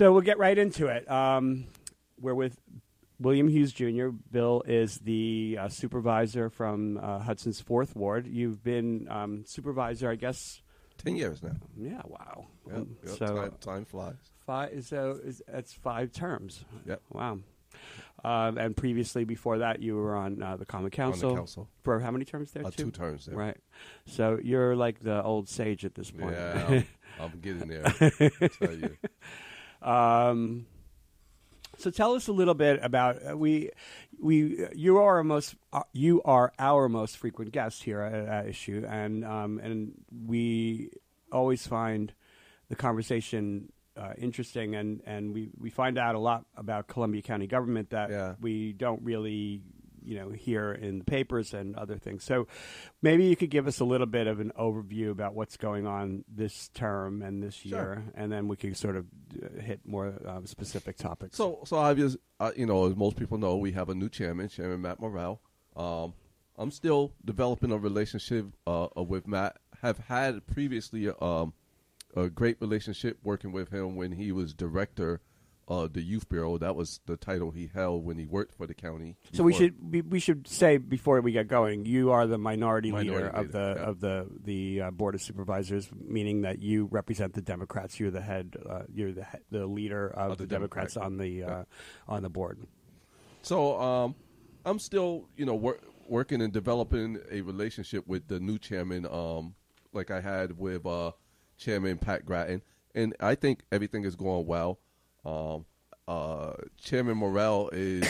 So we'll get right into it. We're with William Hughes Jr. Bill is the supervisor from Hudson's Fourth Ward. You've been supervisor, I guess, 10 years now. Yeah, wow. Yep, So time flies. That's 5 terms. Yep. Wow. And previously, before that, you were on the Common Council. On the council. For how many terms there? 2 terms there. Right. So you're like the old sage at this point. Yeah, I'm getting there. I tell you. So tell us a little bit about you are our most frequent guest here at Issue, and we always find the conversation interesting, and we find out a lot about Columbia County government that we don't really hear in the papers and other things. So maybe you could give us a little bit of an overview about what's going on this term and this year, and then we could sort of hit more specific topics. So obvious, as most people know, we have a new chairman, Chairman Matt Morrell. I'm still developing a relationship with Matt. Have had previously a great relationship working with him when he was director of the Youth Bureau. That was the title he held when he worked for the county. So we should say before we get going, you are the minority leader of the Board of Supervisors, meaning that you represent the Democrats. You're the head. You're the leader of the Democrats on the board. So I'm still working and developing a relationship with the new chairman, like I had with Chairman Pat Grattan, and I think everything is going well. Chairman Morrell is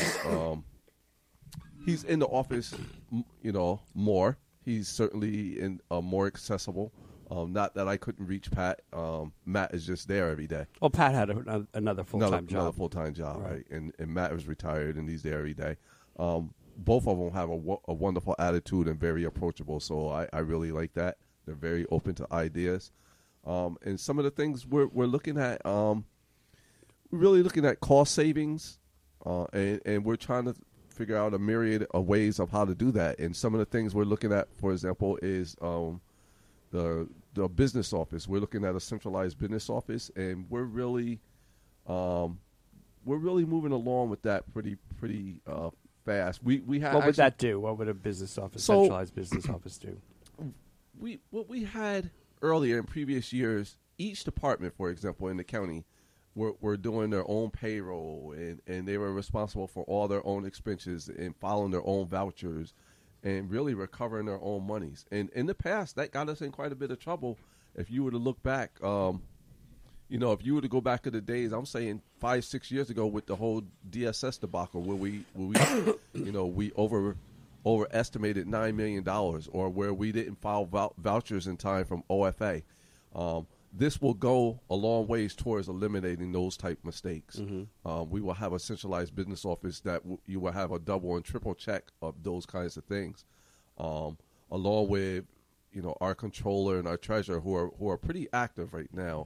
he's in the office, more. He's certainly more accessible. Not that I couldn't reach Pat. Matt is just there every day. Well, Pat had another full-time job. Another full-time job, right? And Matt was retired, and he's there every day. Both of them have a wonderful attitude and very approachable, so I really like that. They're very open to ideas. And some of the things we're looking at, we're really looking at cost savings, and we're trying to figure out a myriad of ways of how to do that. And some of the things we're looking at, for example, is the business office. We're looking at a centralized business office, and we're really moving along with that pretty fast. We have. What would that do? What would a business office, centralized business office, do? What we had earlier in previous years, each department, for example, in the county, were doing their own payroll, and they were responsible for all their own expenses and filing their own vouchers and really recovering their own monies. And in the past, that got us in quite a bit of trouble. If you were to look back, if you were to go back to the days, I'm saying 5-6 years ago with the whole DSS debacle where we we overestimated $9 million, or where we didn't file vouchers in time from OFA. This will go a long ways towards eliminating those type mistakes. Mm-hmm. We will have a centralized business office that you will have a double and triple check of those kinds of things, along with our controller and our treasurer who are pretty active right now.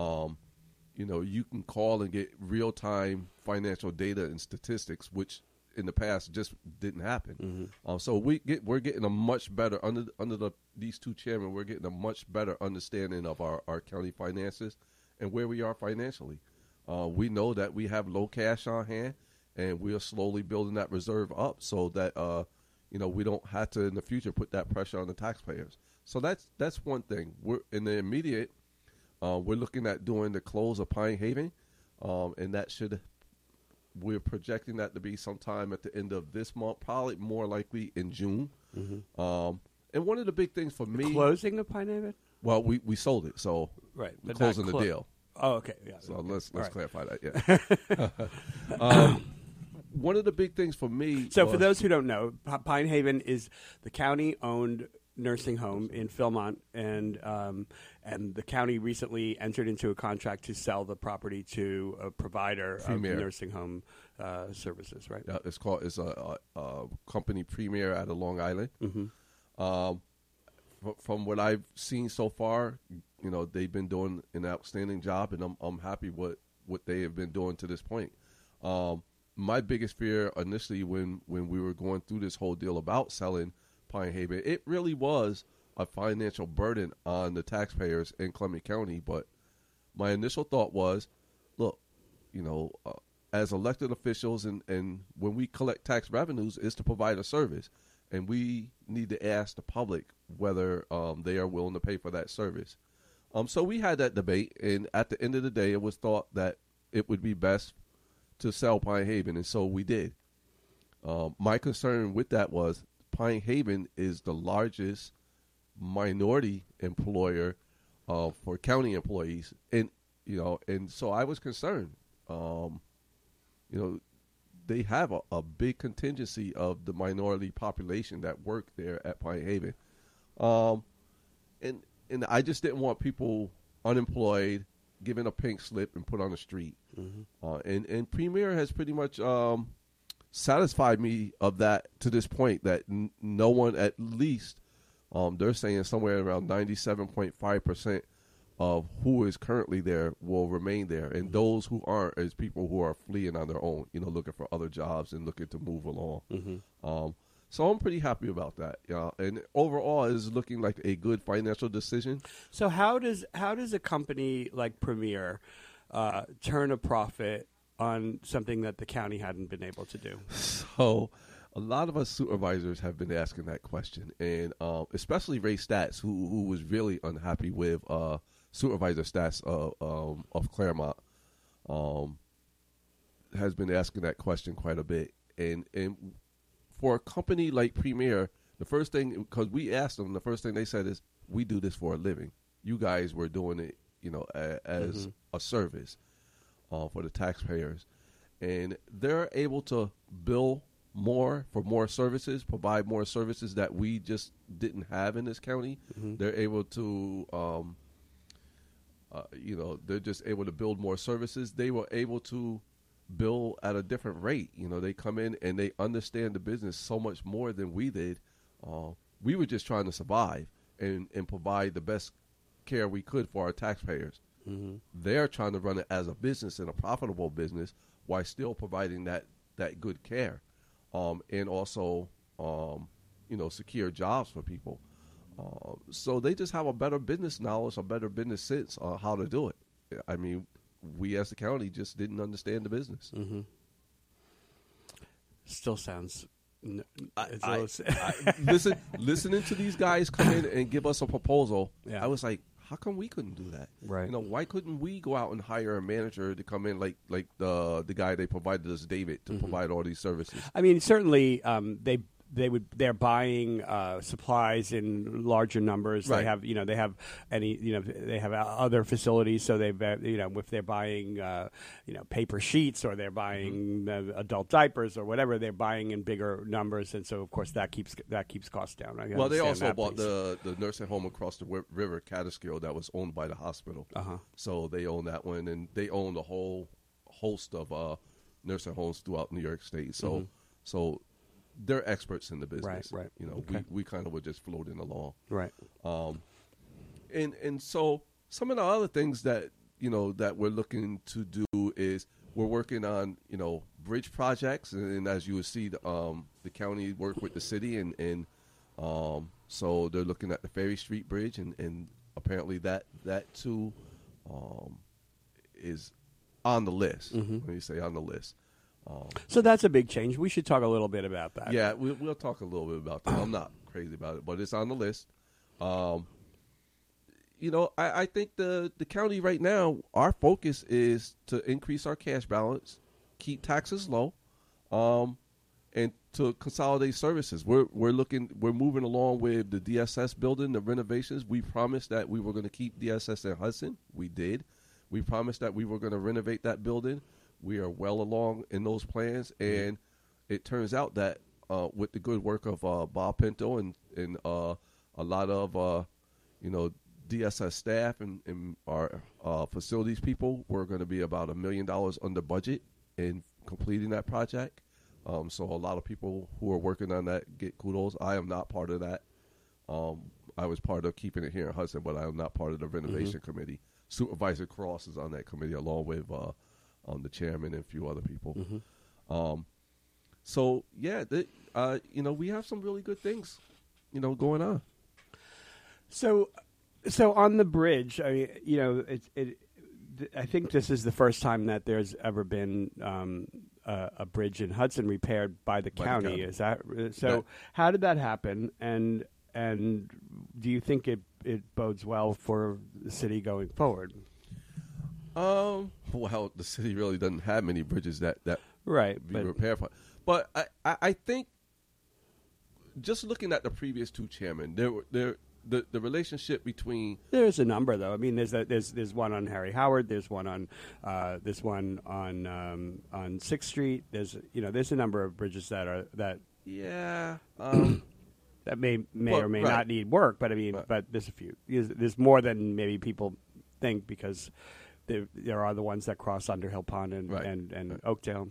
You can call and get real time financial data and statistics, which in the past just didn't happen. Mm-hmm. So we're getting a much better under these two chairmen. We're getting a much better understanding of our county finances and where we are financially. We know that we have low cash on hand, and we are slowly building that reserve up so that we don't have to in the future put that pressure on the taxpayers. So that's one thing. We're in the immediate. We're looking at doing the close of Pine Haven, and that should. We're projecting that to be sometime at the end of this month, probably more likely in June. Mm-hmm. And one of the big things for me, closing of Pine Haven. Well, we sold it, so right, we're closing the deal. Oh, okay, yeah. So let's clarify that. Yeah. One of the big things for me. So for those who don't know, Pine Haven is the county-owned nursing home in Philmont, and the county recently entered into a contract to sell the property to a provider Premier. of nursing home services, right? Yeah, it's a company Premier out of Long Island. Mm-hmm. From what I've seen so far, they've been doing an outstanding job, and I'm happy what they have been doing to this point. My biggest fear initially when we were going through this whole deal about selling Pine Haven, it really was a financial burden on the taxpayers in Columbia County. But my initial thought was, look, as elected officials and when we collect tax revenues is to provide a service. And we need to ask the public whether they are willing to pay for that service. So we had that debate, and at the end of the day, it was thought that it would be best to sell Pine Haven, and so we did. My concern with that was Pine Haven is the largest minority employer for county employees, and so I was concerned. They have a big contingency of the minority population that work there at Pine Haven. And I just didn't want people unemployed, given a pink slip and put on the street. Mm-hmm. And Premier has pretty much satisfied me of that to this point that no one, at least, they're saying somewhere around 97.5% of who is currently there will remain there. And those who aren't is people who are fleeing on their own, looking for other jobs and looking to move along. Mm-hmm. So I'm pretty happy about that. And overall, it's looking like a good financial decision. So how does a company like Premier turn a profit on something that the county hadn't been able to do? So a lot of us supervisors have been asking that question, and especially Ray Stats, who was really unhappy with Supervisor Stats of Claremont, has been asking that question quite a bit. And for a company like Premier, the first thing, because we asked them, the first thing they said is, we do this for a living. You guys were doing it, as mm-hmm. a service for the taxpayers. And they're able to bill more for more services, provide more services that we just didn't have in this county. Mm-hmm. They're able to, they're just able to build more services. They were able to bill at a different rate. They come in and they understand the business so much more than we did. We were just trying to survive and provide the best care we could for our taxpayers. Mm-hmm. They're trying to run it as a business and a profitable business while still providing that good care, and also, secure jobs for people. So they just have a better business knowledge, a better business sense on how to do it. I mean, we as the county just didn't understand the business. Mm-hmm. Still sounds. Listening to these guys come in and give us a proposal, I was like, how come we couldn't do that? Right. Why couldn't we go out and hire a manager to come in like the guy they provided us, David, to mm-hmm. provide all these services? I mean, certainly they're buying supplies in larger numbers. Right. They have other facilities. So they've if they're buying paper sheets or they're buying mm-hmm. adult diapers or whatever, they're buying in bigger numbers, and so of course that keeps costs down. Well, they also bought the nursing home across the river, Catskill, that was owned by the hospital. Uh-huh. So they own that one, and they own a whole host of nursing homes throughout New York State. So mm-hmm. so. They're experts in the business. Right. Okay. We kind of were just floating along. Right. And so some of the other things that, that we're looking to do is we're working on, bridge projects. And as you would see, the county work with the city. And so they're looking at the Ferry Street Bridge. And apparently that too is on the list. Mm-hmm. When you say on the list. So that's a big change. We should talk a little bit about that. Yeah, we'll talk a little bit about that. I'm not crazy about it, but it's on the list. I think the county right now, our focus is to increase our cash balance, keep taxes low, and to consolidate services. We're moving along with the DSS building, the renovations. We promised that we were going to keep DSS in Hudson. We did. We promised that we were going to renovate that building. We are well along in those plans, and it turns out that with the good work of Bob Pinto and a lot of DSS staff and our facilities people, we're going to be about $1 million under budget in completing that project. So a lot of people who are working on that get kudos. I am not part of that. I was part of keeping it here in Hudson, but I am not part of the renovation mm-hmm. committee. Supervisor Cross is on that committee along with the chairman and a few other people. Mm-hmm. So yeah, we have some really good things, going on. So on the bridge, I mean, I think this is the first time that there's ever been a bridge in Hudson repaired by the county. Is that so? That- How did that happen? And do you think it bodes well for the city going forward? Well, the city really doesn't have many bridges that Right, be repaired. But I think just looking at the previous two chairmen, the relationship between there's a number though. I mean, there's one on Harry Howard. There's one on on 6th Street. There's a number of bridges that yeah. that may Well, or may right. not need work. But I mean, Right. but there's a few. There's more than maybe people think because there are the ones that cross Underhill Pond and Right. and Oakdale.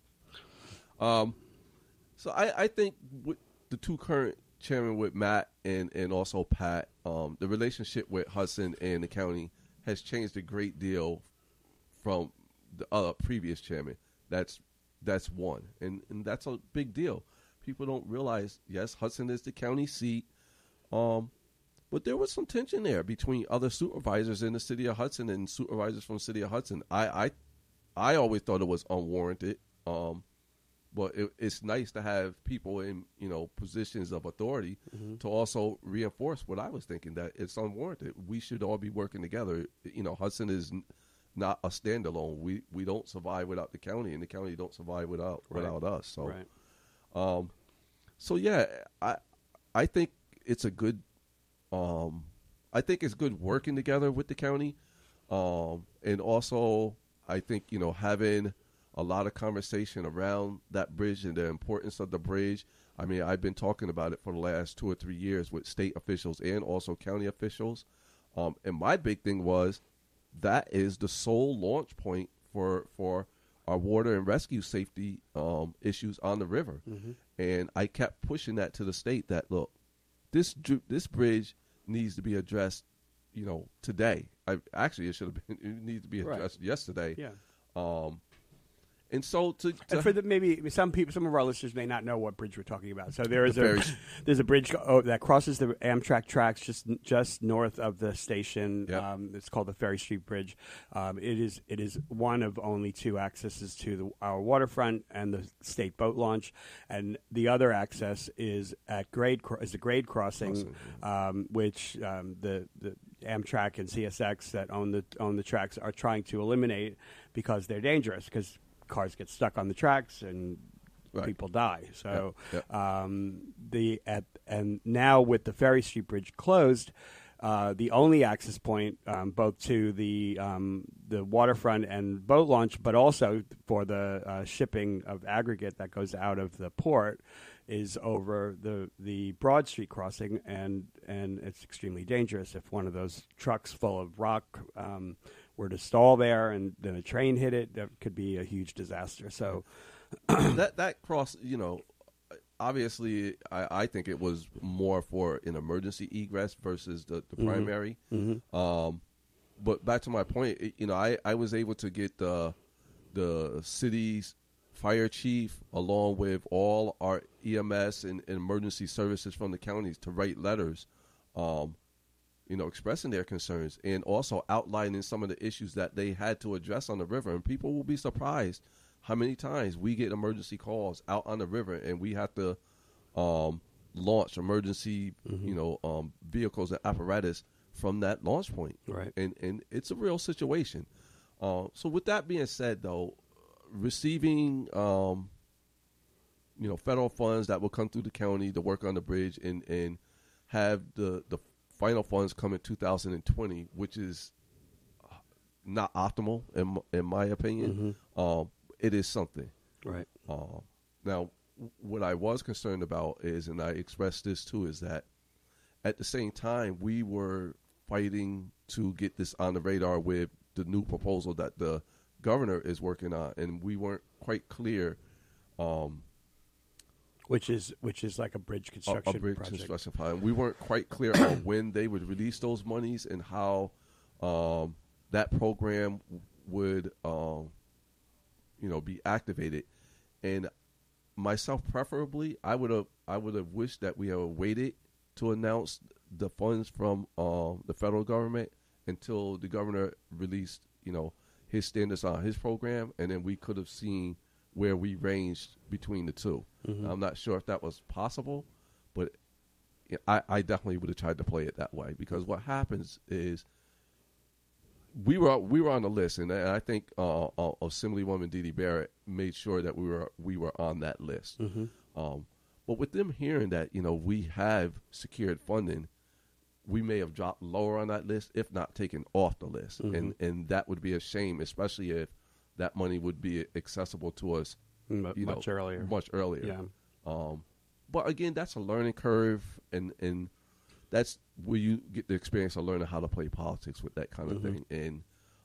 So I think with the two current chairmen, with Matt and also Pat, the relationship with Hudson and the county has changed a great deal from the previous chairman. That's one, and that's a big deal. People don't realize, yes, Hudson is the county seat, but there was some tension there between other supervisors in the city of Hudson and supervisors from the city of Hudson. I always thought it was unwarranted. But it's nice to have people in, positions of authority to also reinforce what I was thinking, that it's unwarranted. We should all be working together. Hudson is not a standalone. We don't survive without the county, and the county don't survive without us. So, Right. So yeah, I think it's a good. I think it's good working together with the county, and also I think having a lot of conversation around that bridge and the importance of the bridge. I mean, I've been talking about it for the last 2 or 3 years with state officials and also county officials. And my big thing was that is the sole launch point for our water and rescue safety issues on the river. Mm-hmm. And I kept pushing that to the state that, look, this bridge needs to be addressed, today. It should have been. It needs to be addressed yesterday. Yeah. And so and for maybe some of our listeners may not know what bridge we're talking about. So there's a bridge that crosses the Amtrak tracks just north of the station. Yep. It's called the Ferry Street Bridge. It is one of only two accesses to our waterfront and the state boat launch, and the other access is at grade crossing, which the Amtrak and CSX that own the tracks are trying to eliminate because they're dangerous, because cars get stuck on the tracks and people die. So, and now with the Ferry Street Bridge closed, the only access point both to the waterfront and boat launch, but also for the shipping of aggregate that goes out of the port, is over the Broad Street crossing, and it's extremely dangerous. If one of those trucks full of rock were to stall there and then a train hit it, that could be a huge disaster. So that cross, obviously, I think it was more for an emergency egress versus the primary. Mm-hmm. But back to my point, I was able to get the city's fire chief along with all our EMS and emergency services from the counties to write letters, expressing their concerns and also outlining some of the issues that they had to address on the river. And people will be surprised how many times we get emergency calls out on the river and we have to launch emergency, vehicles and apparatus from that launch point. Right. And it's a real situation. So with that being said, though, receiving, federal funds that will come through the county to work on the bridge and have the final funds come in 2020, which is not optimal in my opinion. Mm-hmm. It is something. Right. Now, what I was concerned about is, and I expressed this too, is that at the same time we were fighting to get this on the radar with the new proposal that the governor is working on, and we weren't quite clear. Which is like a bridge construction a bridge project. construction project. We weren't quite clear on when they would release those monies and how that program would, be activated. And myself, preferably, I would have wished that we had waited to announce the funds from the federal government until the governor released, his standards on his program, and then we could have seen where we ranged between the two. I'm not sure if that was possible, but I definitely would have tried to play it that way, because what happens is we were on the list, and I think Assemblywoman Dee Dee Barrett made sure that we were on that list. But with them hearing that we have secured funding, we may have dropped lower on that list, if not taken off the list, and that would be a shame, especially if that money would be accessible to us much earlier. Much earlier. Yeah. But again, that's a learning curve, and that's where you get the experience of learning how to play politics with that kind of thing. And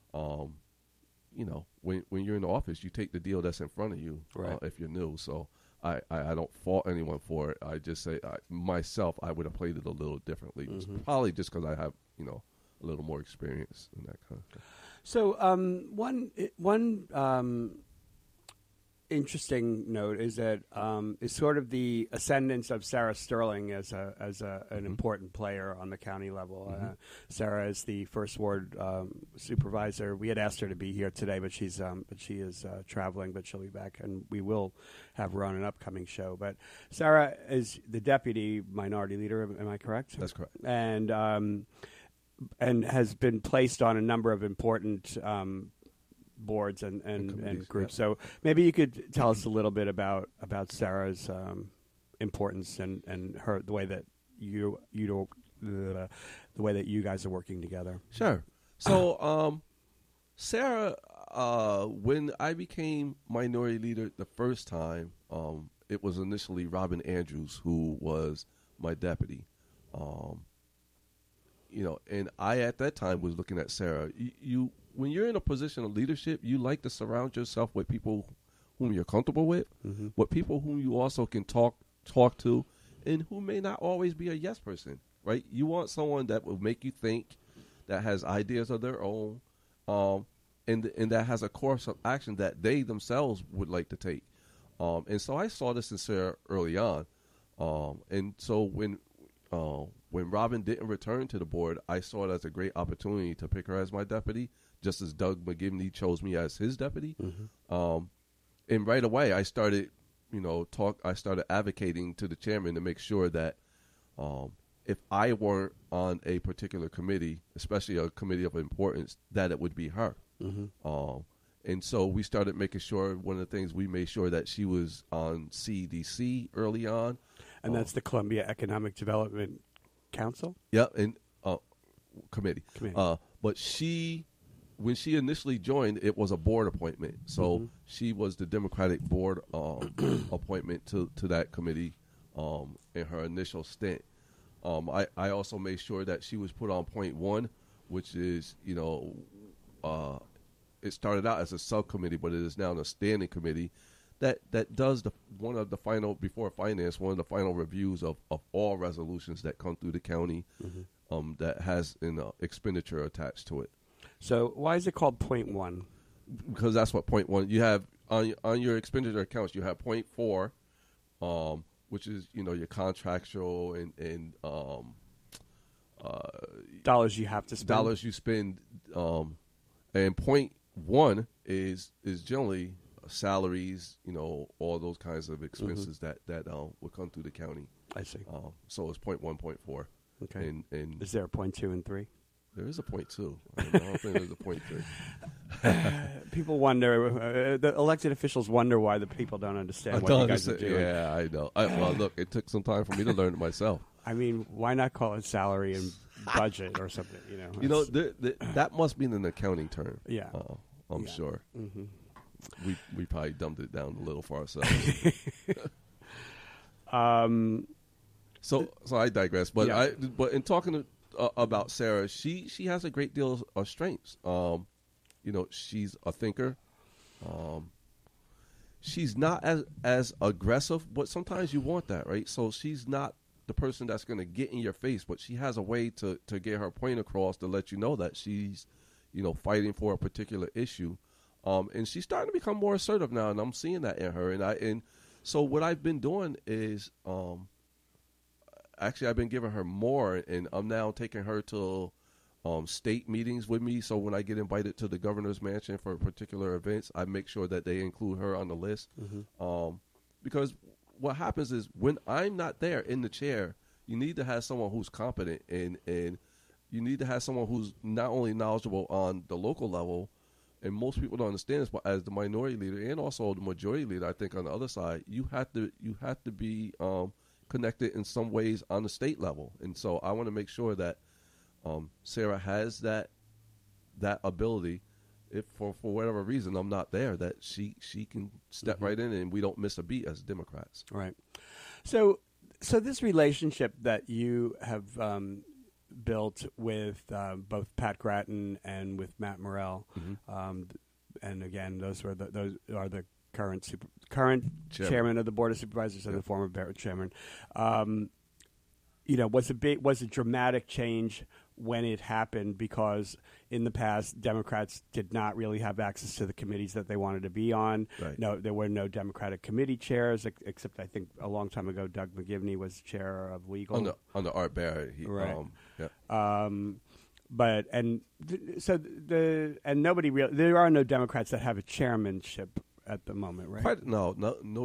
when you're in the office, you take the deal that's in front of you, right. If you're new. So I don't fault anyone for it. I just say myself, I would have played it a little differently, probably just because I have a little more experience in that kind of thing. So one interesting note is that is sort of the ascendance of Sarah Sterling as an important player on the county level. Sarah is the first ward supervisor. We had asked her to be here today, but she is traveling, but she'll be back, and we will have her on an upcoming show. But Sarah is the deputy minority leader. Am I correct? That's correct. And has been placed on a number of important boards and groups. Yeah. So maybe you could tell us a little bit about Sarah's importance and her the way that the way that you guys are working together. Sure. So Sarah, when I became minority leader the first time, it was initially Robin Andrews who was my deputy. And I at that time was looking at Sarah. You when you're in a position of leadership, you like to surround yourself with people whom you're comfortable with, with people whom you also can talk to, and who may not always be a yes person, right? You want someone that will make you think, that has ideas of their own, and that has a course of action that they themselves would like to take. And so I saw this in Sarah early on. And so when Robin didn't return to the board, I saw it as a great opportunity to pick her as my deputy, just as Doug McGivney chose me as his deputy. And right away, I started, I started advocating to the chairman to make sure that if I weren't on a particular committee, especially a committee of importance, that it would be her. And so we started making sure, one of the things we made sure that she was on CEDC early on. And that's the Columbia Economic Development Council? Yeah, and committee. But when she initially joined, it was a board appointment. So she was the Democratic board appointment to that committee in her initial stint. I also made sure that she was put on point one, which is, it started out as a subcommittee, but it is now a standing committee that does one of the final reviews of all resolutions that come through the county that has an expenditure attached to it. So why is it called point one? Because that's what point one, you have on your expenditure accounts, you have point four, which is, your contractual and dollars you have to spend. Dollars you spend. And point one is generally salaries, all those kinds of expenses that would come through the county. I see. So it's point 1.4. Okay. And is there a point 2 and 3? There is a point 2. I don't think there's a point 3. People wonder, the elected officials wonder why the people don't understand what you guys are doing. Yeah, I know. Well, look, it took some time for me to learn it myself. I mean, why not call it salary and budget or something? That must be an accounting term. Yeah, I'm sure. We probably dumbed it down a little for ourselves. So I digress. But but in talking about Sarah, she has a great deal of strengths. She's a thinker. She's not as aggressive, but sometimes you want that, right? So she's not the person that's going to get in your face, but she has a way to get her point across to let you know that she's, fighting for a particular issue. And she's starting to become more assertive now, and I'm seeing that in her. And so what I've been doing is, actually I've been giving her more, and I'm now taking her to state meetings with me. So when I get invited to the governor's mansion for particular events, I make sure that they include her on the list. Because what happens is when I'm not there in the chair, you need to have someone who's competent and you need to have someone who's not only knowledgeable on the local level, and most people don't understand this, but as the minority leader and also the majority leader, I think on the other side, you have to be connected in some ways on the state level. And so I want to make sure that Sarah has that ability. If for whatever reason I'm not there, that she can step right in and we don't miss a beat as Democrats. Right. So this relationship that you have built with both Pat Grattan and with Matt Morrell, and again, those are the current chairman of the Board of Supervisors and the former chairman. Was a dramatic change when it happened, because in the past Democrats did not really have access to the committees that they wanted to be on. Right. No, there were no Democratic committee chairs, except I think a long time ago Doug McGivney was chair of legal. On the Art Barrett. Right. Yeah. Nobody really. There are no Democrats that have a chairmanship at the moment, right? No,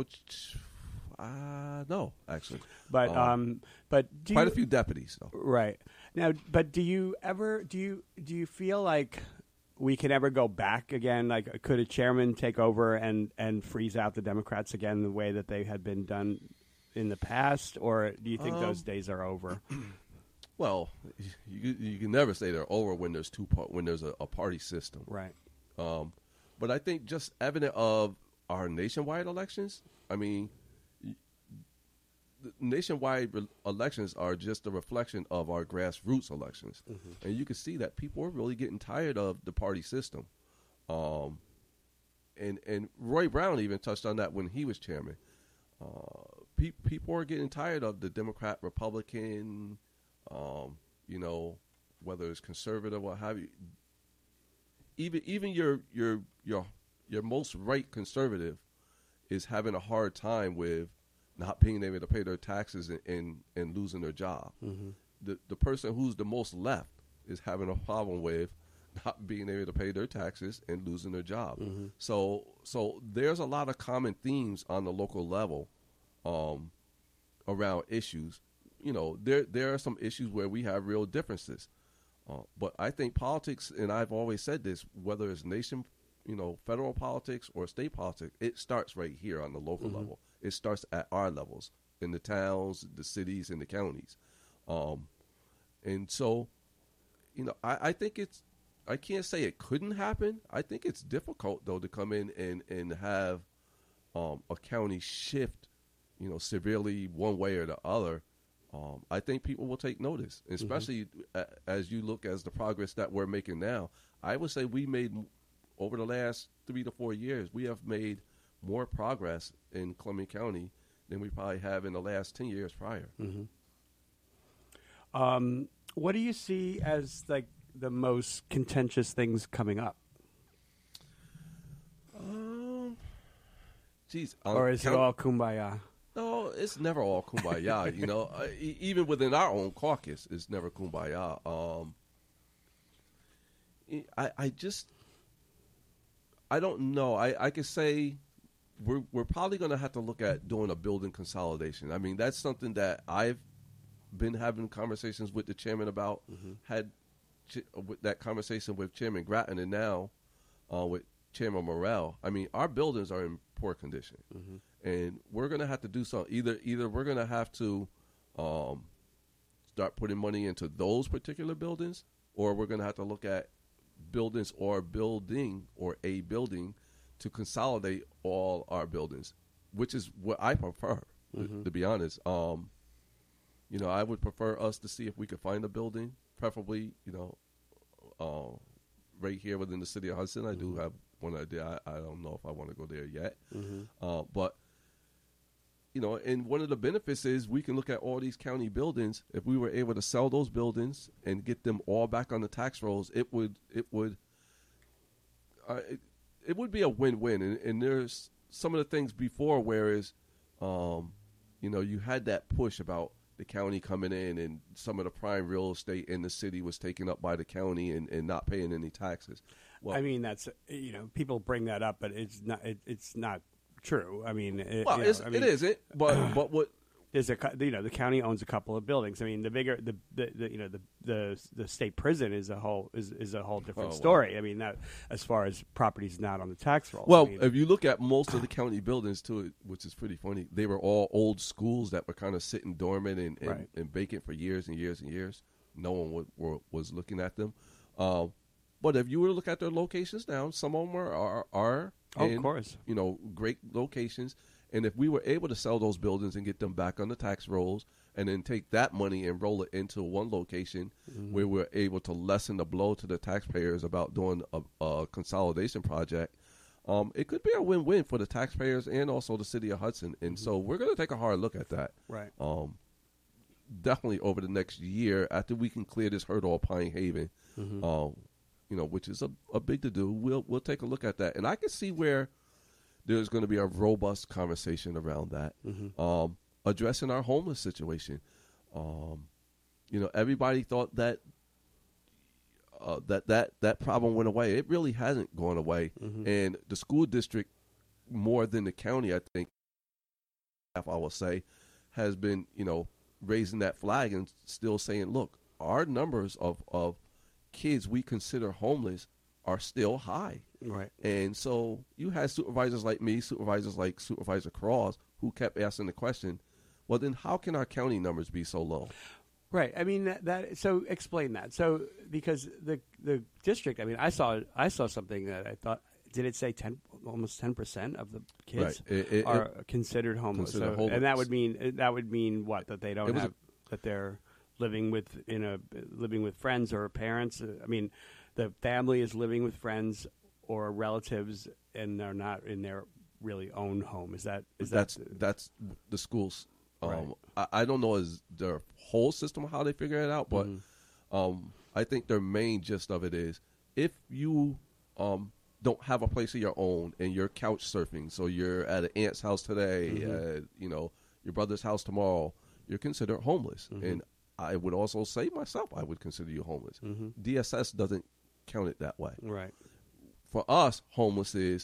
actually. But quite a few deputies, though. Right. Now, but do you feel like we can ever go back again? Like, could a chairman take over and freeze out the Democrats again the way that they had been done in the past, or do you think those days are over? Well, you can never say they're over when there's a party system, right? But I think just evident of our nationwide elections. I mean, the nationwide elections are just a reflection of our grassroots elections, and you can see that people are really getting tired of the party system. And Roy Brown even touched on that when he was chairman. People are getting tired of the Democrat, Republican, whether it's conservative or what have you. Even your most right conservative is having a hard time with not being able to pay their taxes and losing their job. The person who's the most left is having a problem with not being able to pay their taxes and losing their job. So there's a lot of common themes on the local level around issues. There are some issues where we have real differences. But I think politics, and I've always said this, whether it's federal politics or state politics, it starts right here on the local level. It starts at our levels, in the towns, the cities, and the counties. And so, I think I can't say it couldn't happen. I think it's difficult, though, to come in and have a county shift, severely one way or the other. I think people will take notice, especially as you look as the progress that we're making now. I would say we made, over the last 3 to 4 years, we have made more progress in Columbia County than we probably have in the last 10 years prior. What do you see as like the most contentious things coming up? Or is it all kumbaya? No, it's never all kumbaya. Even within our own caucus, it's never kumbaya. I don't know. I could say we're probably going to have to look at doing a building consolidation. I mean, that's something that I've been having conversations with the chairman about. Had that conversation with Chairman Grattan, and now with Chairman Morrell. I mean, our buildings are in poor condition, and we're going to have to do something. Either we're going to have to start putting money into those particular buildings, or we're going to have to look at buildings or a building to consolidate all our buildings, which is what I prefer, to be honest. I would prefer us to see if we could find a building, preferably, right here within the city of Hudson. I do have one idea. I don't know if I want to go there yet. But, and one of the benefits is we can look at all these county buildings. If we were able to sell those buildings and get them all back on the tax rolls, it would be a win-win. And there's some of the things before, whereas, you had that push about the county coming in and some of the prime real estate in the city was taken up by the county and not paying any taxes. Well, I mean, that's people bring that up, but it's not. It's not true. I mean, it isn't. But what there's the county owns a couple of buildings. I mean, the state prison is a whole different story. I mean, that as far as property's not on the tax roll. Well, if you look at most of the county buildings too, which is pretty funny, they were all old schools that were kind of sitting dormant and vacant for years and years and years. No one was looking at them. But if you were to look at their locations now, some of them are of course, great locations. And if we were able to sell those buildings and get them back on the tax rolls and then take that money and roll it into one location where we're able to lessen the blow to the taxpayers about doing a consolidation project, it could be a win-win for the taxpayers and also the city of Hudson. And so we're going to take a hard look at that. Right. Definitely over the next year after we can clear this hurdle of Pine Haven, which is a big to do. We'll take a look at that. And I can see where there's going to be a robust conversation around that. Addressing our homeless situation. Everybody thought that that problem went away. It really hasn't gone away. And the school district, more than the county, I think, I will say, has been, raising that flag and still saying, look, our numbers of kids we consider homeless are still high. Right. And so you had supervisors like me, supervisors like Supervisor Cross, who kept asking the question, well, then how can our county numbers be so low? Right. I mean, so explain that. So because the district, I mean, I saw something that I thought, did it say almost 10% of the kids are considered homeless? Homeless. And that would mean what? That they don't that they're living with friends or parents. I mean, the family is living with friends or relatives, and they're not in their really own home. That's the schools. Right. I don't know is their whole system how they figure it out, but I think their main gist of it is if you don't have a place of your own and you're couch surfing, so you're at an aunt's house today, your brother's house tomorrow, you're considered homeless. And I would also say myself, I would consider you homeless. DSS doesn't count it that way. Right. For us, homeless is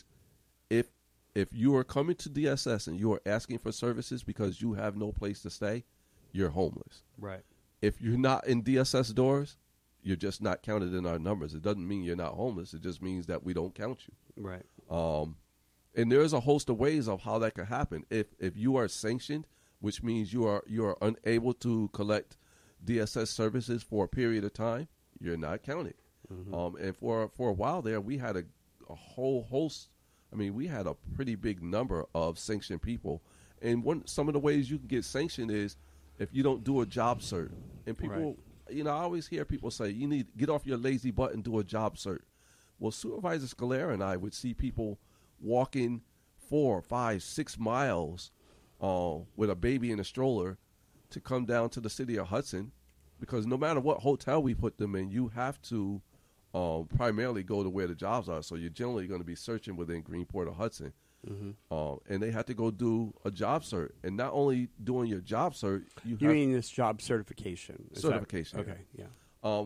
if you are coming to DSS and you are asking for services because you have no place to stay, you're homeless. Right. If you're not in DSS doors, you're just not counted in our numbers. It doesn't mean you're not homeless. It just means that we don't count you. Right. And there's a host of ways of how that could happen. If you are sanctioned, which means you are unable to collect DSS services for a period of time, you're not counted. And for a while there, we had a whole host. I mean, we had a pretty big number of sanctioned people. And some of the ways you can get sanctioned is if you don't do a job cert. And people, I always hear people say, you need to get off your lazy butt and do a job cert. Well, Supervisor Scalera and I would see people walking 4, 5, 6 miles with a baby in a stroller to come down to the city of Hudson, because no matter what hotel we put them in, you have to primarily go to where the jobs are. So you're generally going to be searching within Greenport or Hudson. And they have to go do a job cert. And not only doing your job cert, you mean this job certification? Certification. Okay, yeah.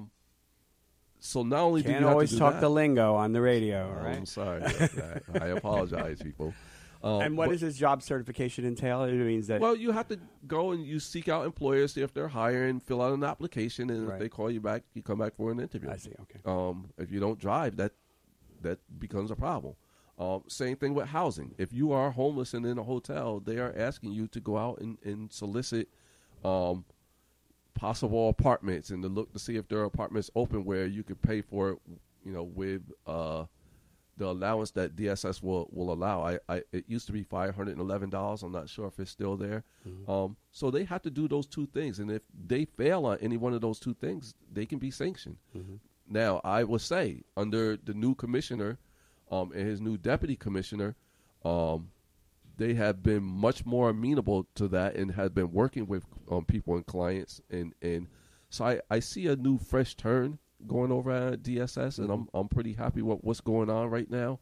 So not only can't do you always have to do talk the lingo on the radio, right? I'm sorry. I apologize, people. And what does this job certification entail? It means that you have to go and you seek out employers, see if they're hiring, fill out an application, and if they call you back, you come back for an interview. I see. Okay. If you don't drive, that becomes a problem. Same thing with housing. If you are homeless and in a hotel, they are asking you to go out and solicit possible apartments and to look to see if there are apartments open where you could pay for it, with the allowance that DSS will allow. It used to be $511. I'm not sure if it's still there. So they have to do those two things. And if they fail on any one of those two things, they can be sanctioned. Now, I will say, under the new commissioner and his new deputy commissioner, they have been much more amenable to that and have been working with people and clients. And so I see a new fresh turn going over at DSS, and I'm pretty happy with what's going on right now.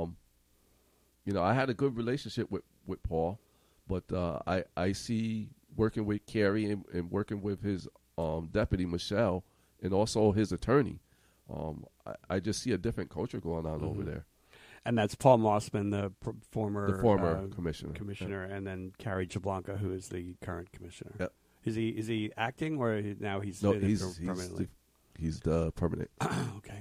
I had a good relationship with Paul, but I see working with Kerry and working with his deputy Michelle and also his attorney. I just see a different culture going on over there. And that's Paul Mossman, the former commissioner, and then Carrie Jablanca, who is the current commissioner. Yep. Is he acting, or now he's permanently? He's the permanent. Okay.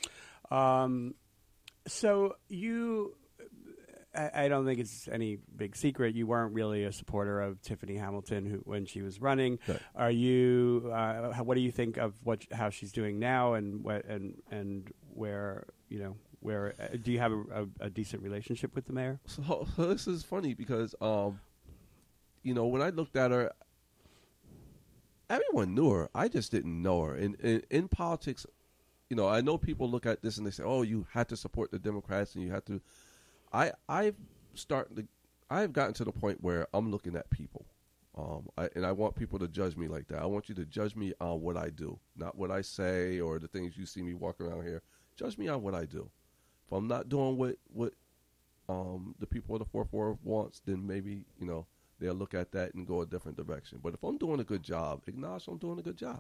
So you, I don't think it's any big secret. You weren't really a supporter of Tiffany Hamilton when she was running. Right. Are you? What do you think of how she's doing now, and where Where do you have a decent relationship with the mayor? So this is funny because, when I looked at her, everyone knew her. I just didn't know her. In politics, I know people look at this and they say, "Oh, you had to support the Democrats and you had to." I've gotten to the point where I'm looking at people, and I want people to judge me like that. I want you to judge me on what I do, not what I say or the things you see me walking around here. Judge me on what I do. If I'm not doing what the people of the 4-4 wants, then maybe, they'll look at that and go a different direction. But if I'm doing a good job, acknowledge I'm doing a good job.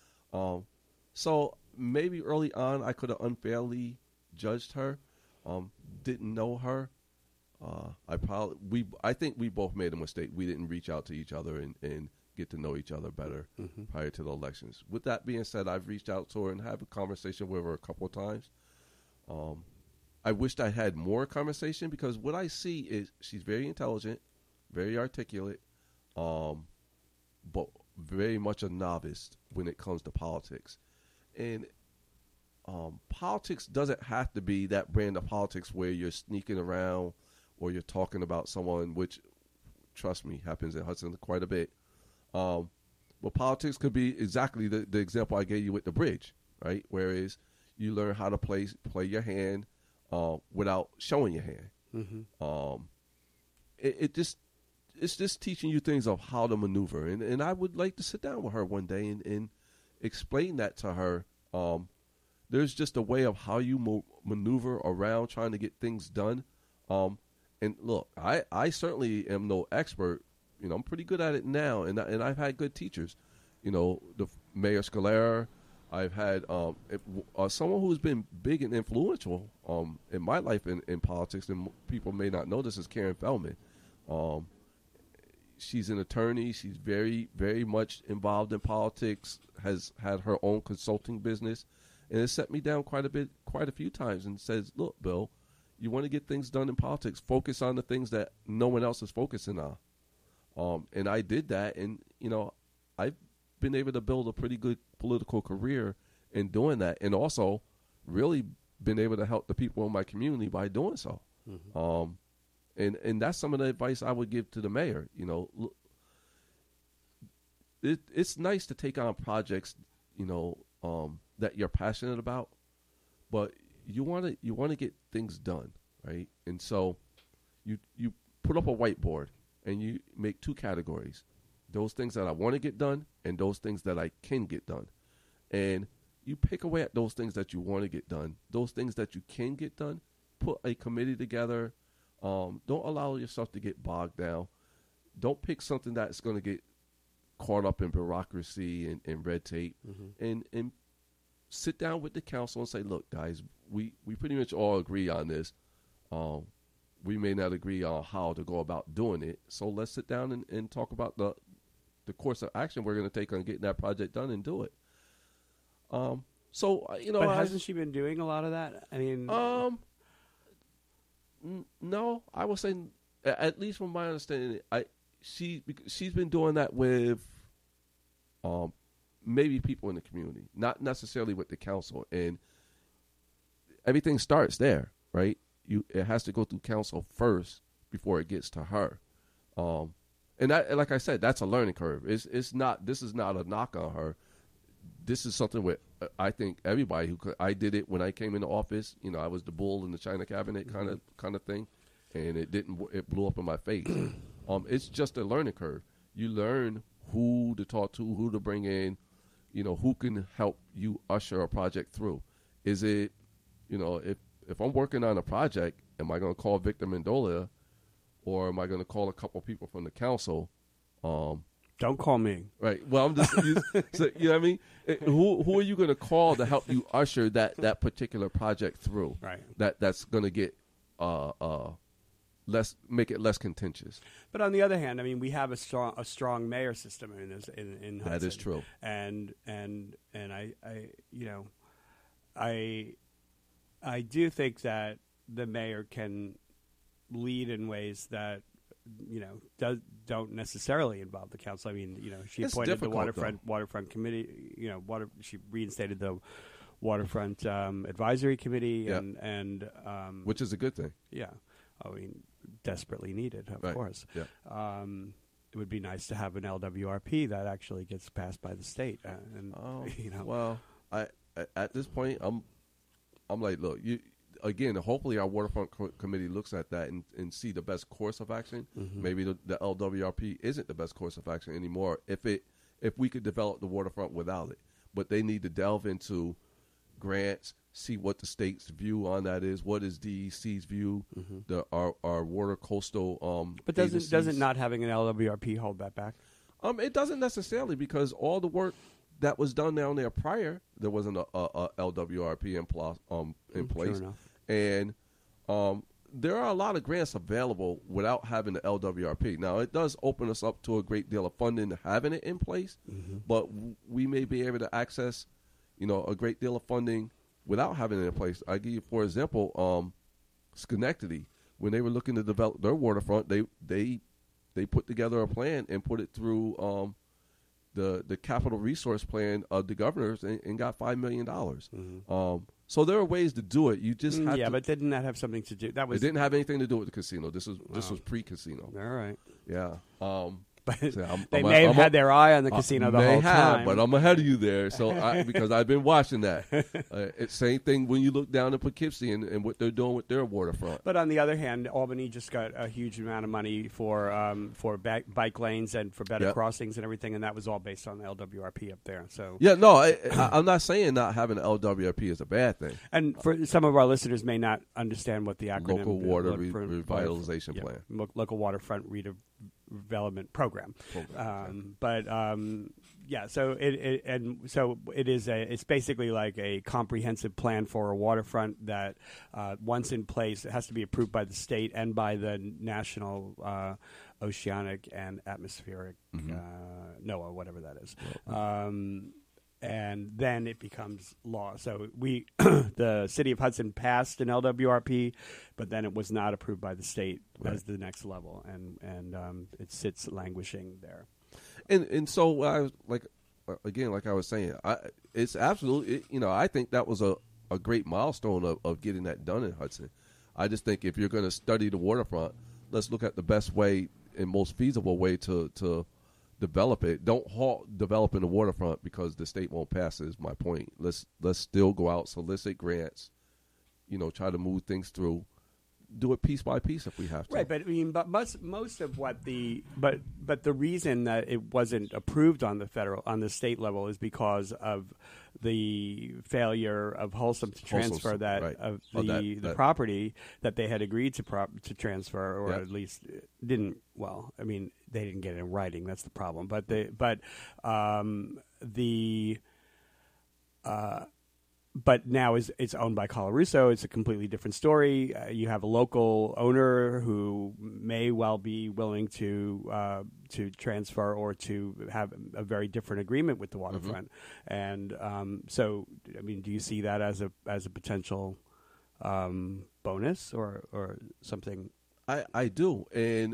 So maybe early on I could have unfairly judged her, didn't know her. I think we both made a mistake. We didn't reach out to each other and get to know each other better prior to the elections. With that being said, I've reached out to her and had a conversation with her a couple of times. I wished I had more conversation because what I see is she's very intelligent, very articulate, but very much a novice when it comes to politics. And politics doesn't have to be that brand of politics where you're sneaking around or you're talking about someone, which, trust me, happens in Hudson quite a bit. But politics could be exactly the example I gave you with the bridge, right? Whereas you learn how to play your hand without showing your hand. It's just teaching you things of how to maneuver. And I would like to sit down with her one day and explain that to her. There's just a way of how you maneuver around trying to get things done. And look, I certainly am no expert. I'm pretty good at it now, and I've had good teachers. The Mayor Scalera. I've had someone who's been big and influential in my life in politics, and people may not know this, is Karen Feldman. She's an attorney. She's very, very much involved in politics, has had her own consulting business, and has set me down quite a few times and says, "Look, Bill, you want to get things done in politics, focus on the things that no one else is focusing on." And I did that, and I've been able to build a pretty good political career in doing that, and also really been able to help the people in my community by doing so. And that's some of the advice I would give to the mayor. It's nice to take on projects, that you're passionate about, but you want to get things done, right? And so you put up a whiteboard and you make two categories: those things that I want to get done and those things that I can get done. And you pick away at those things that you want to get done. Those things that you can get done, put a committee together. Don't allow yourself to get bogged down. Don't pick something that's going to get caught up in bureaucracy and red tape. And sit down with the council and say, "Look, guys, we pretty much all agree on this. We may not agree on how to go about doing it. So let's sit down and talk about the course of action we're going to take on getting that project done and do it." But hasn't she been doing a lot of that? I mean, no, I would say, at least from my understanding, she's been doing that with maybe people in the community, not necessarily with the council. And everything starts there, right? It has to go through council first before it gets to her. And that, like I said, that's a learning curve. This is not a knock on her. This is something with, I think, everybody who could. I did it when I came into office. I was the bull in the China cabinet kind of thing, and it blew up in my face. It's just a learning curve. You learn who to talk to, who to bring in, who can help you usher a project through. Is it, if I'm working on a project, am I going to call Victor Mendola, or am I going to call a couple people from the council? Don't call me. Right. Well, I'm just so, you know what I mean. Who are you going to call to help you usher that particular project through? Right. That's going to get make it less contentious. But on the other hand, I mean, we have a strong mayor system in Hudson. That is true. And I do think that the mayor can lead in ways that don't necessarily involve the council. I mean, she appointed the waterfront committee. She reinstated the waterfront advisory committee, and which is a good thing. Yeah, I mean, desperately needed, of course. Yeah. It would be nice to have an LWRP that actually gets passed by the state. Well, at this point, I'm like, look, again, hopefully our waterfront committee looks at that and see the best course of action. Mm-hmm. Maybe the LWRP isn't the best course of action anymore if we could develop the waterfront without it. But they need to delve into grants, see what the state's view on that is, what is DEC's view, mm-hmm. our water coastal But doesn't not having an LWRP hold that back? It doesn't necessarily, because all the work that was done down there prior, there wasn't a LWRP in place. Sure enough. And there are a lot of grants available without having the LWRP. Now, it does open us up to a great deal of funding having it in place, mm-hmm. but we may be able to access, a great deal of funding without having it in place. I give you, for example, Schenectady, when they were looking to develop their waterfront, they put together a plan and put it through the capital resource plan of the governors and got $5 million. Mm-hmm. So there are ways to do it. You just have but didn't that have something to do? It didn't have anything to do with the casino. This was pre-casino. All right. Yeah. But they may have had their eye on the casino the whole time. But I'm ahead of you there, because I've been watching that. It's same thing when you look down at Poughkeepsie and what they're doing with their waterfront. But on the other hand, Albany just got a huge amount of money for bike lanes and for better crossings and everything, and that was all based on the LWRP up there. So I'm not saying not having an LWRP is a bad thing. And for some of our listeners may not understand what the acronym Local Water Revitalization Plan, Local Waterfront Redevelopment Program. So it's basically like a comprehensive plan for a waterfront that once in place, it has to be approved by the state and by the National Oceanic and Atmospheric NOAA, whatever that is. And then it becomes law. So the city of Hudson passed an LWRP, but then it was not approved by the state as the next level, and it sits languishing there. And so I was like I was saying, it's absolutely, I think that was a great milestone of getting that done in Hudson. I just think if you're going to study the waterfront, let's look at the best way and most feasible way to develop it. Don't halt developing the waterfront because the state won't pass it, is my point. Let's still go out, solicit grants, try to move things through. Do it piece by piece if we have to. Right, but I mean, most of what the reason that it wasn't approved on the state level is because of the failure of Holcim to transfer the property that they had agreed to transfer, or at least didn't. Well, I mean, they didn't get it in writing. That's the problem. But now it's owned by Colarusso. It's a completely different story. You have a local owner who may well be willing to transfer or to have a very different agreement with the waterfront. Mm-hmm. And so, I mean, do you see that as a potential bonus or something? I do, and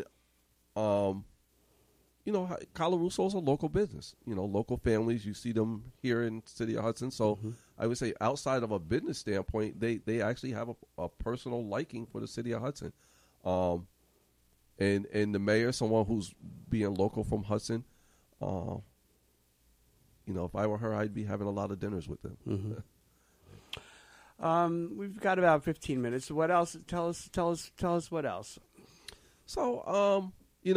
Colarusso is a local business. Local families, you see them here in the city of Hudson. So I would say outside of a business standpoint, they actually have a personal liking for the city of Hudson. And the mayor, someone who's being local from Hudson, if I were her, I'd be having a lot of dinners with them. Mm-hmm. We've got about 15 minutes. What else? Tell us what else. So,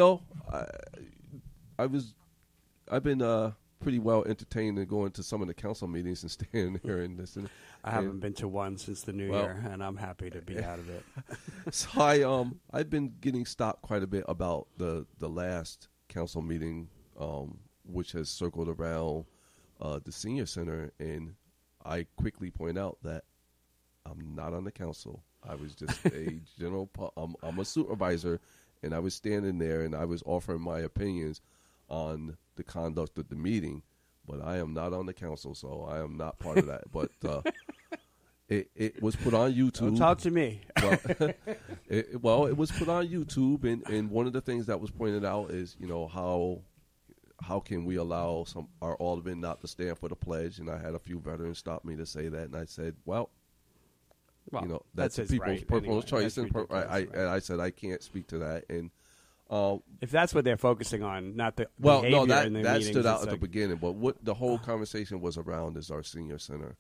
I've been pretty well entertained in going to some of the council meetings and staying there and listening. I haven't been to one since the new year, and I'm happy to be out of it. So I've been getting stopped quite a bit about the last council meeting which has circled around the senior center, and I quickly point out that I'm not on the council. I was just a I'm a supervisor, and I was standing there and I was offering my opinions on the conduct of the meeting, but I am not on the council, so I am not part of that. But it was put on YouTube. Don't talk to me. Well, it was put on YouTube, and one of the things that was pointed out is, how can we allow our aldermen not to stand for the pledge? And I had a few veterans stop me to say that, and I said, well, that's his people's right personal anyway. choice, and Right. I said I can't speak to that. And If that's what they're focusing on, not the well, behavior no, in the that meetings, stood out it's at the like- beginning. But what the whole conversation was around is our senior center,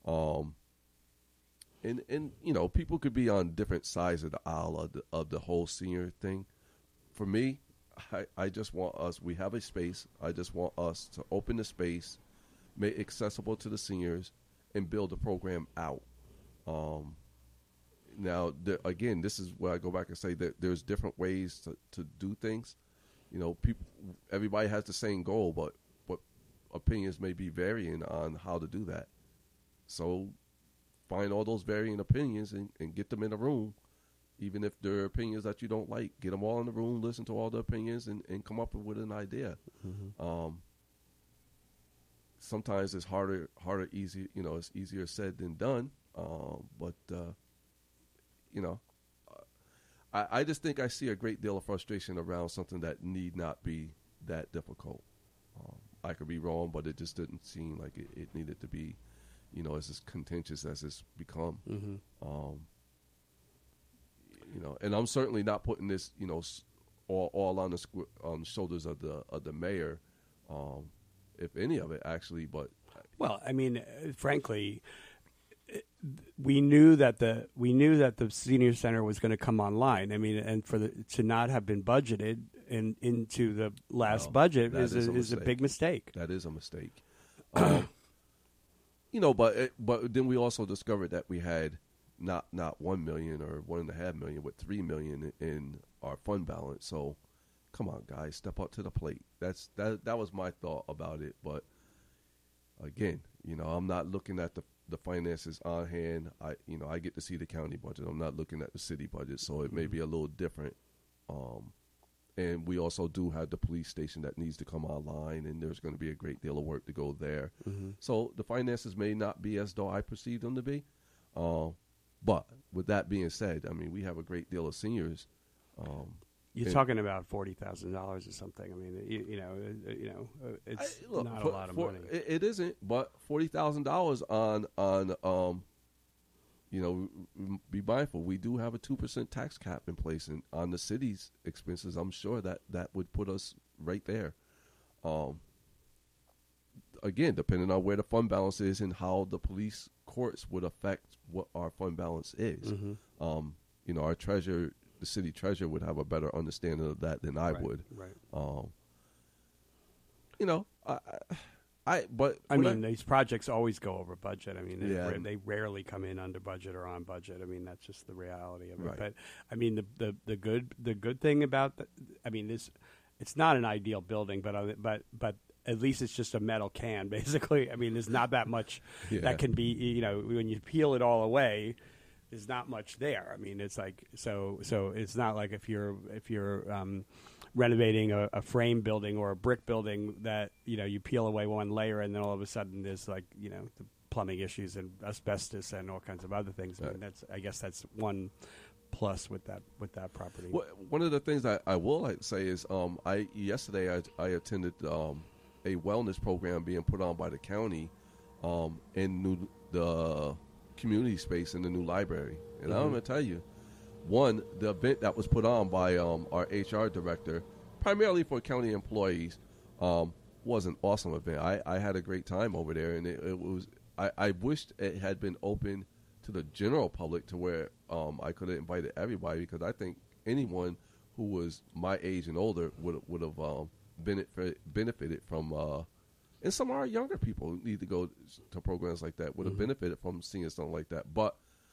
and people could be on different sides of the aisle of the whole senior thing. For me, I just want us. We have a space. I just want us to open the space, make it accessible to the seniors, and build the program out. Now, again, this is where I go back and say that there's different ways to do things. Everybody has the same goal, but opinions may be varying on how to do that. So find all those varying opinions and get them in a room, even if there are opinions that you don't like. Get them all in the room, listen to all the opinions, and come up with an idea. Mm-hmm. Sometimes it's easy. It's easier said than done. But I just think I see a great deal of frustration around something that need not be that difficult. I could be wrong, but it just didn't seem like it needed to be, as contentious as it's become. Mm-hmm. And I'm certainly not putting this, all on the shoulders of the mayor, if any of it actually. But well, I mean, frankly, we knew that the senior center was going to come online. I mean, and to not have been budgeted into the last budget is a big mistake. That is a mistake. But then we also discovered that we had not $1 million or $1.5 million, but $3 million in our fund balance. So, come on, guys, step up to the plate. That was my thought about it. But again, I'm not looking at the finances on hand. I get to see the county budget. I'm not looking at the city budget, so it may be a little different. And we also do have the police station that needs to come online, and there's going to be a great deal of work to go there. Mm-hmm. So the finances may not be as though I perceive them to be. But with that being said, I mean, we have a great deal of seniors. You're talking about $40,000 or something. I mean, it's not a lot of money. It isn't, but $40,000 on be mindful. We do have a 2% tax cap in place, and on the city's expenses, I'm sure that would put us right there. Again, depending on where the fund balance is and how the police courts would affect what our fund balance is. Mm-hmm. Our treasurer, the city treasurer, would have a better understanding of that than I would. Right. I mean, these projects always go over budget. I mean, they rarely come in under budget or on budget. I mean, that's just the reality of it. Right. But I mean, the good thing about it's not an ideal building, but at least it's just a metal can, basically. I mean, there's not that much that can be. When you peel it all away, there's not much there. I mean, it's like so it's not like if you're renovating a frame building or a brick building that you peel away one layer and then all of a sudden there's like the plumbing issues and asbestos and all kinds of other things. I mean, I guess that's one plus with that property. Well, one of the things I will like to say is yesterday I attended a wellness program being put on by the county in the community space in the new library, and I'm going to tell you. One, the event that was put on by our HR director, primarily for county employees, was an awesome event. I had a great time over there, and it was. I wished it had been open to the general public to where I could have invited everybody, because I think anyone who was my age and older would have benefited from. And some of our younger people who need to go to programs like that would have benefited from seeing something like that. But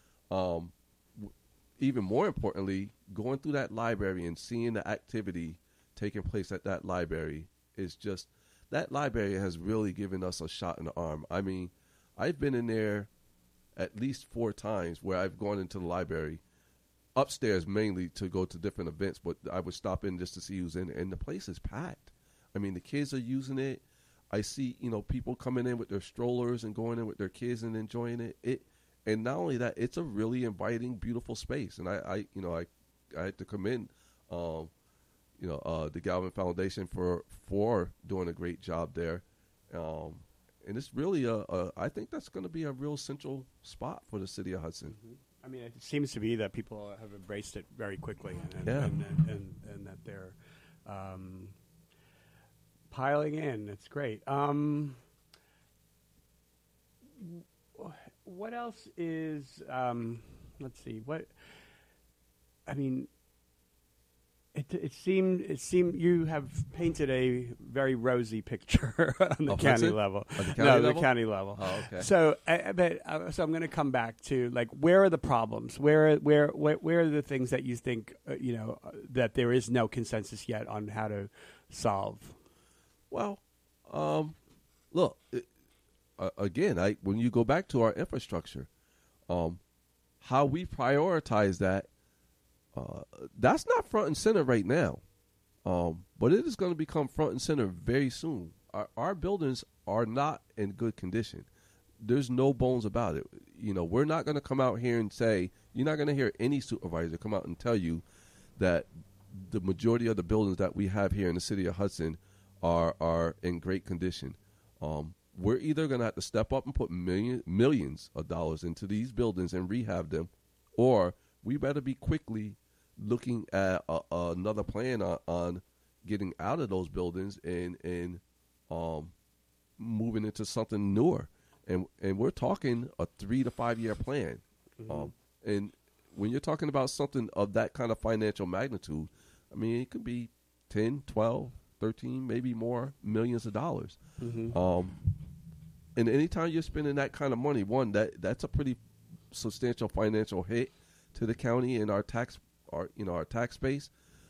even more importantly, going through that library and seeing the activity taking place at that library is just that library has really given us a shot in the arm. I mean, I've been in there at least 4 times where I've gone into the library upstairs mainly to go to different events, but I would stop in just to see who's in it, and the place is packed. I mean, the kids are using it. I see, people coming in with their strollers and going in with their kids and enjoying it. And not only that, it's a really inviting, beautiful space. And I had to commend, the Galvin Foundation for doing a great job there. And it's really I think that's going to be a real central spot for the city of Hudson. Mm-hmm. I mean, it seems to be that people have embraced it very quickly, and that they're piling in. It's great. What else is? Let's see. It seemed you have painted a very rosy picture on the county level. On the county level? The county level. Oh, okay. So, so I'm going to come back to where are the problems? Where are the things that you think that there is no consensus yet on how to solve? Well, look, again, when you go back to our infrastructure, how we prioritize that. That's not front and center right now, but it is going to become front and center very soon. Our buildings are not in good condition. There's no bones about it. We're not going to come out here and say, you're not going to hear any supervisor come out and tell you that the majority of the buildings that we have here in the city of Hudson are in great condition. We're either going to have to step up and put millions of dollars into these buildings and rehab them, or we better be quickly looking at another plan on getting out of those buildings and moving into something newer. And we're talking a 3 to 5 year plan. Mm-hmm. And when you're talking about something of that kind of financial magnitude, I mean, it could be 10, 12, 13, maybe more millions of dollars. Mm-hmm. And anytime you're spending that kind of money, that's a pretty substantial financial hit to the county and our tax base,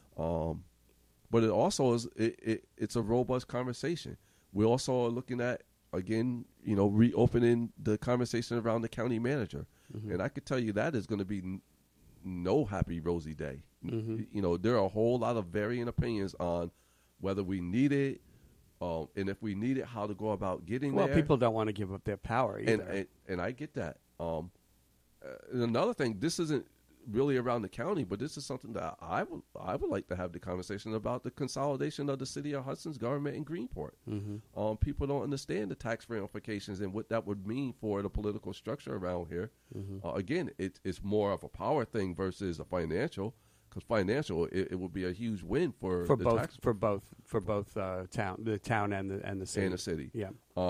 but it also is it's a robust conversation. We also are looking at, again, reopening the conversation around the county manager, mm-hmm. and I could tell you that is going to be no happy rosy day. Mm-hmm. There are a whole lot of varying opinions on whether we need it, and if we need it, how to go about getting there. Well, people don't want to give up their power either, and I get that. And another thing, this isn't really around the county, but this is something that I would like to have the conversation about: the consolidation of the city of Hudson's government in Greenport. Mm-hmm. People don't understand the tax ramifications and what that would mean for the political structure around here. Mm-hmm. Again, it's more of a power thing versus a financial. Because financial, it would be a huge win for the both tax for both the town and the city. And the city. Yeah.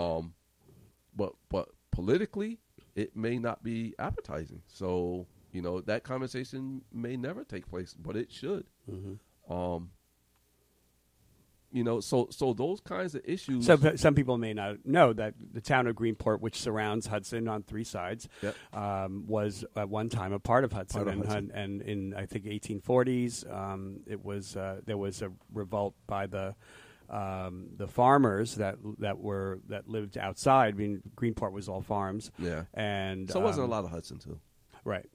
But politically, it may not be appetizing. So that conversation may never take place, but it should. Mm-hmm. So those kinds of issues. So some people may not know that the town of Greenport, which surrounds Hudson on 3 sides, yep. Was at one time a part of Hudson. And in I think 1840s, there was a revolt by the farmers that lived outside. I mean, Greenport was all farms. Yeah, and so it wasn't a lot of Hudson too. Right,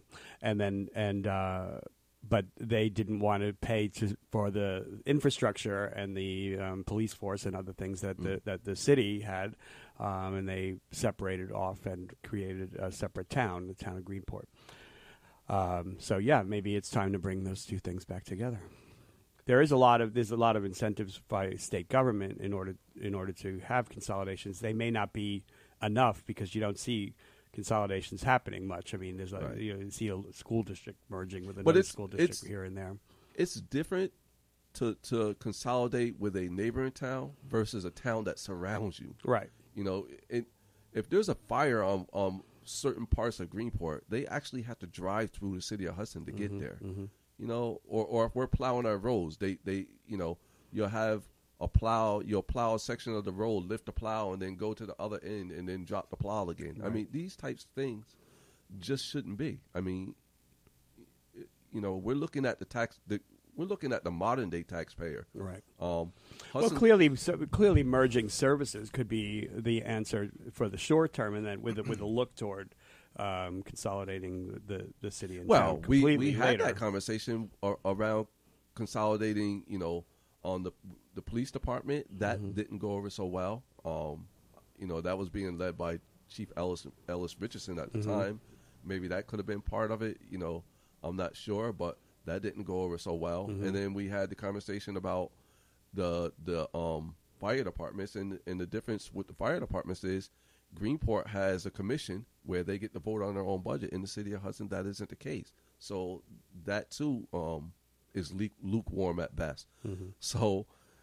but they didn't want to pay for the infrastructure and the police force and other things that the city had, and they separated off and created a separate town, the town of Greenport. So yeah, maybe it's time to bring those two things back together. There's a lot of incentives by state government in order to have consolidations. They may not be enough because you don't see consolidations happening much. I mean, there's right. You see a school district merging with another school district here and there. It's different to consolidate with a neighboring town versus a town that surrounds you. Right. If there's a fire on certain parts of Greenport, they actually have to drive through the city of Hudson to get there. Mm-hmm. Or if we're plowing our roads, they you'll have you'll plow a section of the road, lift the plow, and then go to the other end and then drop the plow again. Right. I mean, these types of things just shouldn't be. I mean, we're looking at we're looking at the modern day taxpayer. Right. Hudson, Well, clearly, merging services could be the answer for the short term, and then with a look toward consolidating the city and town completely we had later. that conversation around consolidating, on the police department. That didn't go over so well. That was being led by Chief Ellis Richardson at the time. Maybe that could have been part of it. I'm not sure, but that didn't go over so well. And then we had the conversation about the fire departments, and the difference with the fire departments is Greenport has a commission where they get to vote on their own budget. In the city of Hudson, that isn't the case. So that too is lukewarm at best. So,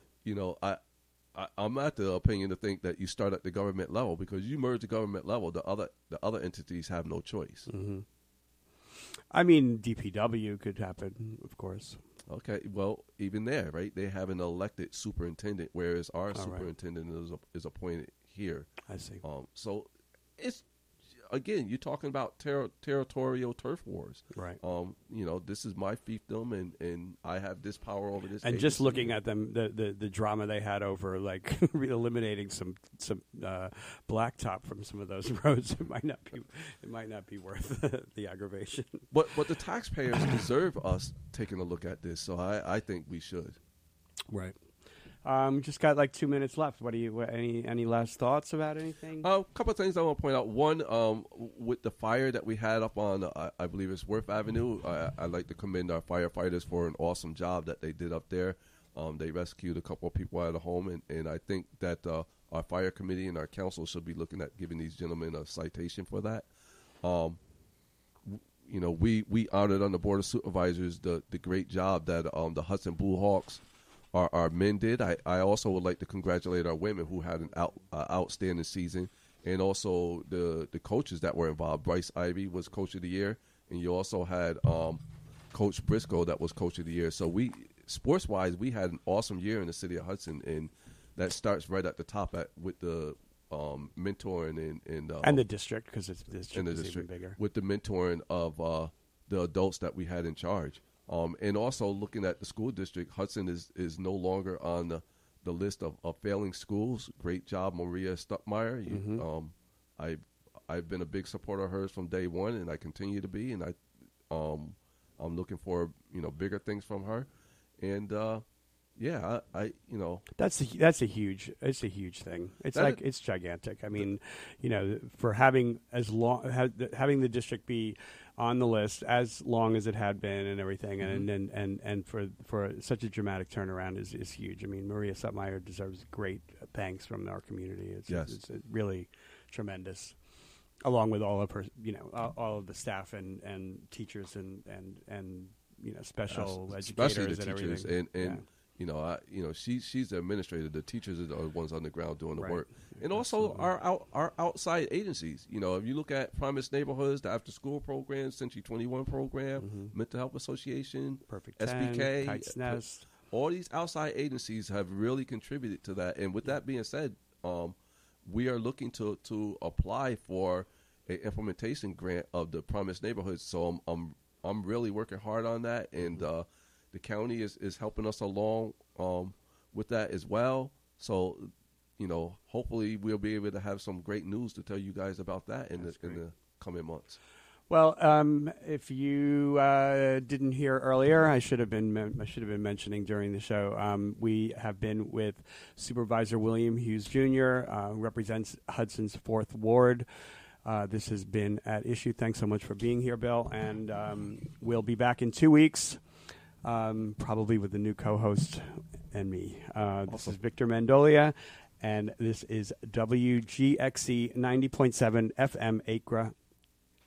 I'm not the opinion to think that you start at the government level, because you merge the government level, the other entities have no choice. I mean, DPW could happen, of course. Okay, well, even there, right? They have an elected superintendent, whereas our superintendent is appointed here. I see. So it's, again, you're talking about territorial turf wars. Right. This is my fiefdom, and I have this power over this. And just looking at them, the drama they had over eliminating some blacktop from some of those roads, it might not be worth the aggravation. But the taxpayers deserve us taking a look at this, so I think we should. Right. Just got like 2 minutes left. Any last thoughts about anything? A couple of things I want to point out. One, with the fire that we had up on, I believe it's Worth Avenue, I'd like to commend our firefighters for an awesome job that they did up there. They rescued a couple of people out of the home, and I think that our fire committee and our council should be looking at giving these gentlemen a citation for that. We honored on the Board of Supervisors the great job that the Hudson Blue Hawks, our men did. I also would like to congratulate our women who had an outstanding season, and also the coaches that were involved. Bryce Ivy was Coach of the Year, and you also had Coach Briscoe that was Coach of the Year. So sports-wise, we had an awesome year in the city of Hudson, and that starts right at the top with the mentoring and the district, because the district is even bigger. With the mentoring of the adults that we had in charge. And also looking at the school district, Hudson is no longer on the list of failing schools. Great job, Maria Stuckmeyer. I've been a big supporter of hers from day one, and I continue to be. And I'm looking for bigger things from her. And that's a huge thing. It's gigantic. I mean, for having having the district be on the list as long as it had been and everything, and for such a dramatic turnaround is huge. I mean, Maria Stuckmeyer deserves great thanks from our community. It's really tremendous, along with all of her, all of the staff and teachers and special educators and everything. She's the administrator. The teachers are the ones on the ground doing the work, and also our outside agencies. If you look at Promise Neighborhoods, the After School Program, Century 21 Program, Mental Health Association, Perfect SBK, 10, Kite's Nest, all these outside agencies have really contributed to that. And with that being said, we are looking to apply for an implementation grant of the Promise Neighborhoods. So I'm really working hard on that, and the county is helping us along with that as well. So, hopefully we'll be able to have some great news to tell you guys about that in the coming months. Well, if you didn't hear earlier, I should have been mentioning during the show. We have been with Supervisor William Hughes Jr., who represents Hudson's 4th Ward. This has been At Issue. Thanks so much for being here, Bill. And we'll be back in 2 weeks, probably with a new co-host and me. This is Victor Mandolia, and this is WGXC 90.7 FM Acra.